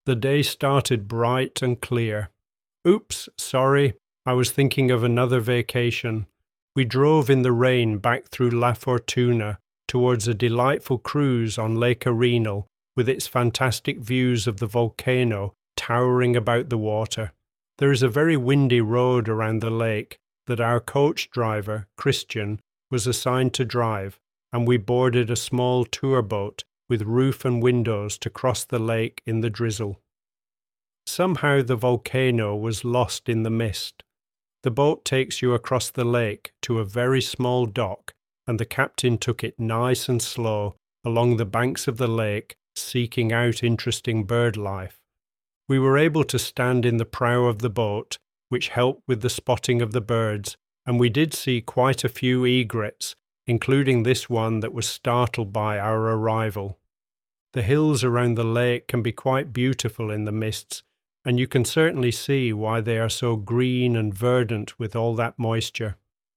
The day started bright and clear. Oops, sorry, I was thinking of another vacation. We drove in the rain back through La Fortuna towards a delightful cruise on Lake Arenal with its fantastic views of the volcano towering about the water. There is a very windy road around the lake that our coach driver, Christian, was assigned to drive, and we boarded a small tour boat with roof and windows to cross the lake in the drizzle. Somehow the volcano was lost in the mist. The boat takes you across the lake to a very small dock, and the captain took it nice and slow along the banks of the lake, seeking out interesting bird life. We were able to stand in the prow of the boat, which helped with the spotting of the birds, and we did see quite a few egrets, including this one that was startled by our arrival. The hills around the lake can be quite beautiful in the mists, and you can certainly see why they are so green and verdant with all that moisture.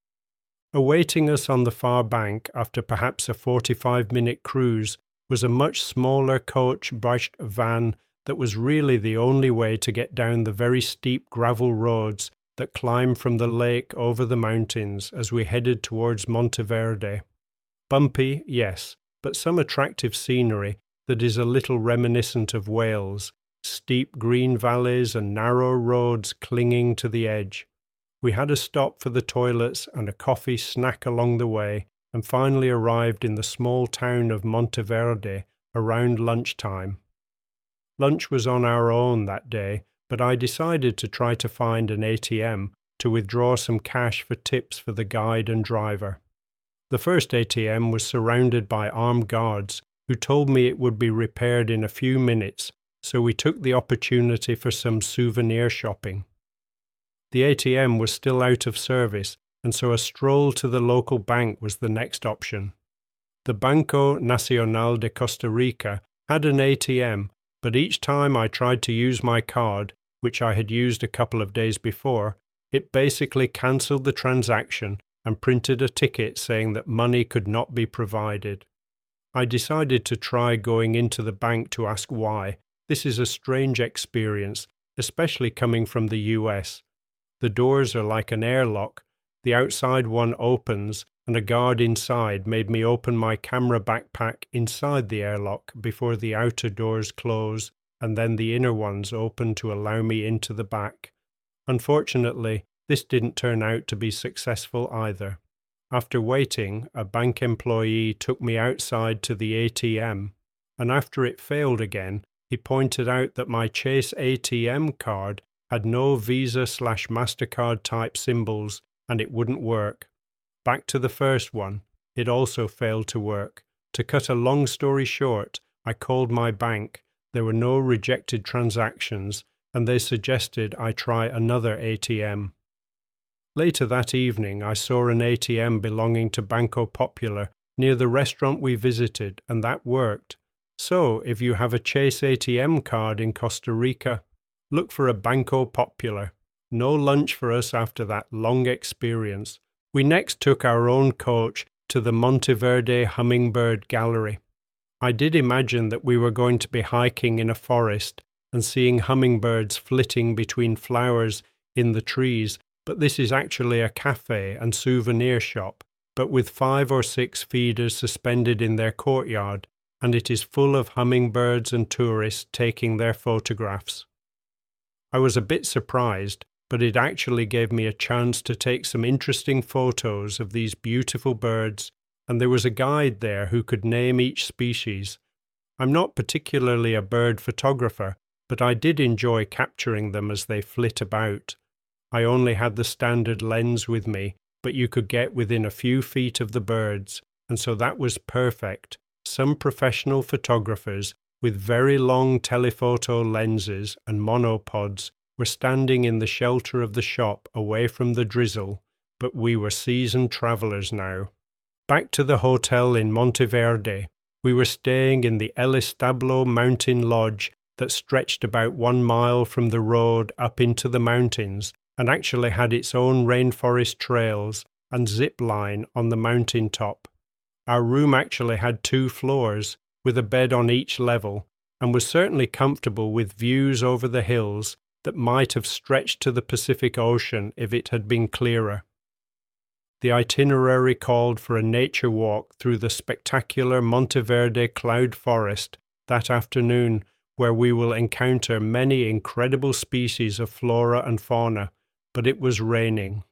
Awaiting us on the far bank after perhaps a 45-minute cruise was a much smaller coach-brushed van that was really the only way to get down the very steep gravel roads that climb from the lake over the mountains as we headed towards Monteverde. Bumpy, yes, but some attractive scenery that is a little reminiscent of Wales, steep green valleys and narrow roads clinging to the edge. We had a stop for the toilets and a coffee snack along the way, and finally arrived in the small town of Monteverde around lunchtime. Lunch was on our own that day, but I decided to try to find an ATM to withdraw some cash for tips for the guide and driver. The first ATM was surrounded by armed guards who told me it would be repaired in a few minutes, so we took the opportunity for some souvenir shopping. The ATM was still out of service, and so a stroll to the local bank was the next option. The Banco Nacional de Costa Rica had an ATM, but each time I tried to use my card, which I had used a couple of days before, it basically cancelled the transaction and printed a ticket saying that money could not be provided. I decided to try going into the bank to ask why. This is a strange experience, especially coming from the US. The doors are like an airlock. The outside one opens, and a guard inside made me open my camera backpack inside the airlock before the outer doors close, and then the inner ones open to allow me into the back. Unfortunately, this didn't turn out to be successful either. After waiting, a bank employee took me outside to the ATM, and after it failed again, he pointed out that my Chase ATM card had no Visa/MasterCard type symbols and it wouldn't work. Back to the first one, it also failed to work. To cut a long story short, I called my bank. There were no rejected transactions, and they suggested I try another ATM. Later that evening, I saw an ATM belonging to Banco Popular near the restaurant we visited, and that worked. So, if you have a Chase ATM card in Costa Rica, look for a Banco Popular. No lunch for us after that long experience. We next took our own coach to the Monteverde Hummingbird Gallery. I did imagine that we were going to be hiking in a forest and seeing hummingbirds flitting between flowers in the trees, but this is actually a cafe and souvenir shop, but with 5 or 6 feeders suspended in their courtyard, and it is full of hummingbirds and tourists taking their photographs. I was a bit surprised, but it actually gave me a chance to take some interesting photos of these beautiful birds, and there was a guide there who could name each species. I'm not particularly a bird photographer, but I did enjoy capturing them as they flit about. I only had the standard lens with me, but you could get within a few feet of the birds, and so that was perfect. Some professional photographers with very long telephoto lenses and monopods were standing in the shelter of the shop away from the drizzle, but we were seasoned travelers now. Back to the hotel in Monteverde. We were staying in the El Establo Mountain Lodge that stretched about 1 mile from the road up into the mountains and actually had its own rainforest trails and zip line on the mountain top. Our room actually had 2 floors, with a bed on each level, and was certainly comfortable with views over the hills that might have stretched to the Pacific Ocean if it had been clearer. The itinerary called for a nature walk through the spectacular Monteverde cloud forest that afternoon, where we will encounter many incredible species of flora and fauna, but it was raining.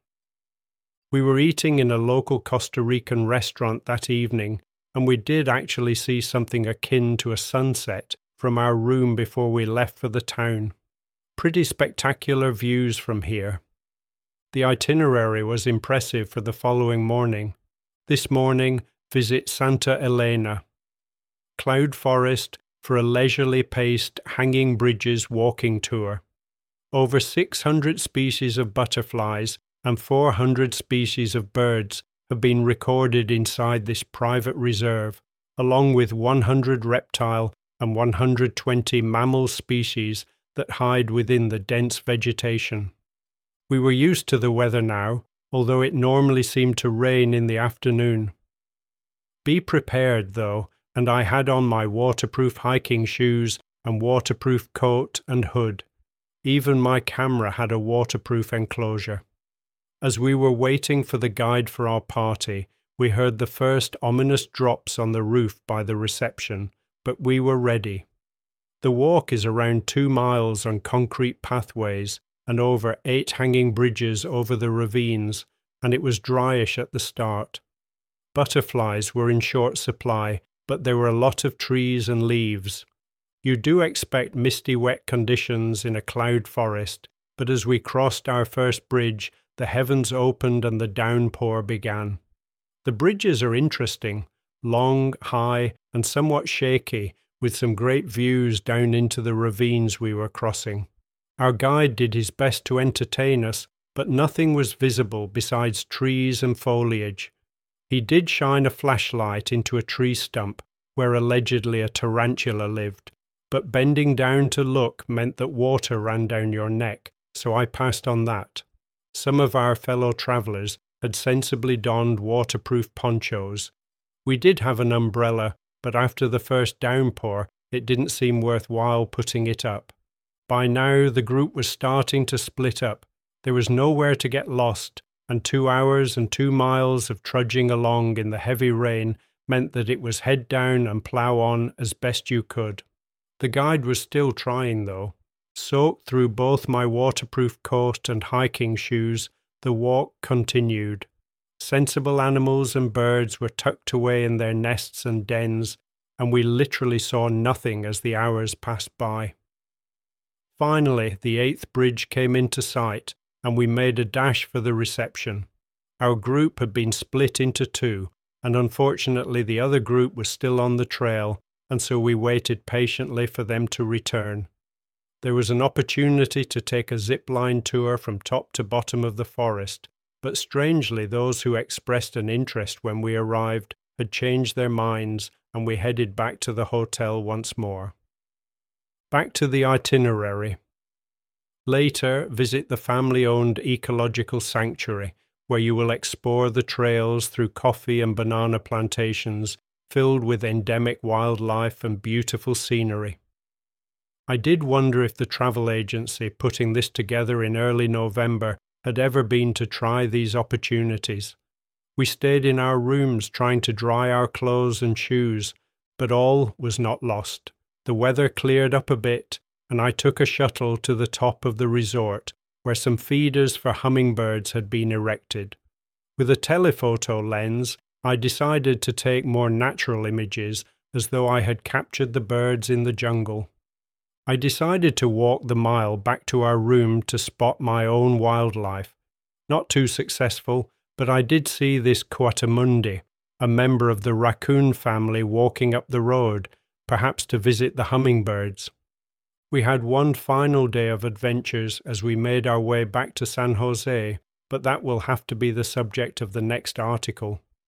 We were eating in a local Costa Rican restaurant that evening, and we did actually see something akin to a sunset from our room before we left for the town. Pretty spectacular views from here. The itinerary was impressive for the following morning. This morning, visit Santa Elena. Cloud Forest for a leisurely paced hanging bridges walking tour. Over 600 species of butterflies and 400 species of birds have been recorded inside this private reserve, along with 100 reptile and 120 mammal species that hide within the dense vegetation. We were used to the weather now, although it normally seemed to rain in the afternoon. Be prepared, though, and I had on my waterproof hiking shoes and waterproof coat and hood. Even my camera had a waterproof enclosure. As we were waiting for the guide for our party, we heard the first ominous drops on the roof by the reception, but we were ready. The walk is around 2 miles on concrete pathways and over 8 hanging bridges over the ravines, and it was dryish at the start. Butterflies were in short supply, but there were a lot of trees and leaves. You do expect misty wet conditions in a cloud forest, but as we crossed our first bridge, the heavens opened and the downpour began. The bridges are interesting, long, high, and somewhat shaky, with some great views down into the ravines we were crossing. Our guide did his best to entertain us, but nothing was visible besides trees and foliage. He did shine a flashlight into a tree stump where allegedly a tarantula lived, but bending down to look meant that water ran down your neck, so I passed on that. Some of our fellow travellers had sensibly donned waterproof ponchos. We did have an umbrella, but after the first downpour, it didn't seem worthwhile putting it up. By now, the group was starting to split up. There was nowhere to get lost, and 2 hours and 2 miles of trudging along in the heavy rain meant that it was head down and plough on as best you could. The guide was still trying, though. Soaked through both my waterproof coat and hiking shoes, the walk continued. Sensible animals and birds were tucked away in their nests and dens, and we literally saw nothing as the hours passed by. Finally, the 8th bridge came into sight, and we made a dash for the reception. Our group had been split into 2, and unfortunately the other group was still on the trail, and so we waited patiently for them to return. There was an opportunity to take a zip-line tour from top to bottom of the forest, but strangely those who expressed an interest when we arrived had changed their minds, and we headed back to the hotel once more. Back to the itinerary. Later, visit the family-owned ecological sanctuary, where you will explore the trails through coffee and banana plantations filled with endemic wildlife and beautiful scenery. I did wonder if the travel agency putting this together in early November had ever been to try these opportunities. We stayed in our rooms trying to dry our clothes and shoes, but all was not lost. The weather cleared up a bit, and I took a shuttle to the top of the resort, where some feeders for hummingbirds had been erected. With a telephoto lens, I decided to take more natural images, as though I had captured the birds in the jungle. I decided to walk the mile back to our room to spot my own wildlife. Not too successful, but I did see this coatimundi, a member of the raccoon family, walking up the road, perhaps to visit the hummingbirds. We had one final day of adventures as we made our way back to San Jose, but that will have to be the subject of the next article.